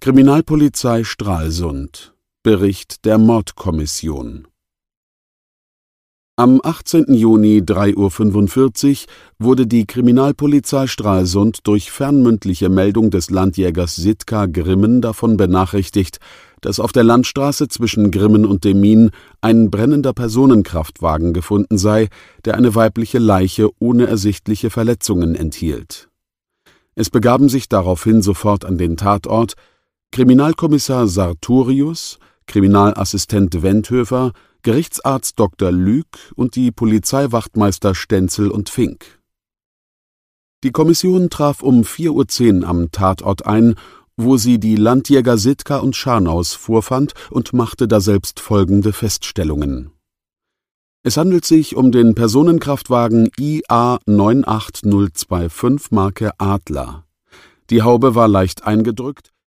Kriminalpolizei Stralsund. Bericht der Mordkommission. Am 18. Juni 3:45 Uhr wurde die Kriminalpolizei Stralsund durch fernmündliche Meldung des Landjägers Sitka Grimmen davon benachrichtigt, dass auf der Landstraße zwischen Grimmen und Demmin ein brennender Personenkraftwagen gefunden sei, der eine weibliche Leiche ohne ersichtliche Verletzungen enthielt. Es begaben sich daraufhin sofort an den Tatort Kriminalkommissar Sartorius, Kriminalassistent Wendhöfer, Gerichtsarzt Dr. Lüg und die Polizeiwachtmeister Stenzel und Fink. Die Kommission traf um 4:10 Uhr am Tatort ein, wo sie die Landjäger Sitka und Scharnaus vorfand und machte daselbst folgende Feststellungen: Es handelt sich um den Personenkraftwagen IA 98025 Marke Adler. Die Haube war leicht eingedrückt,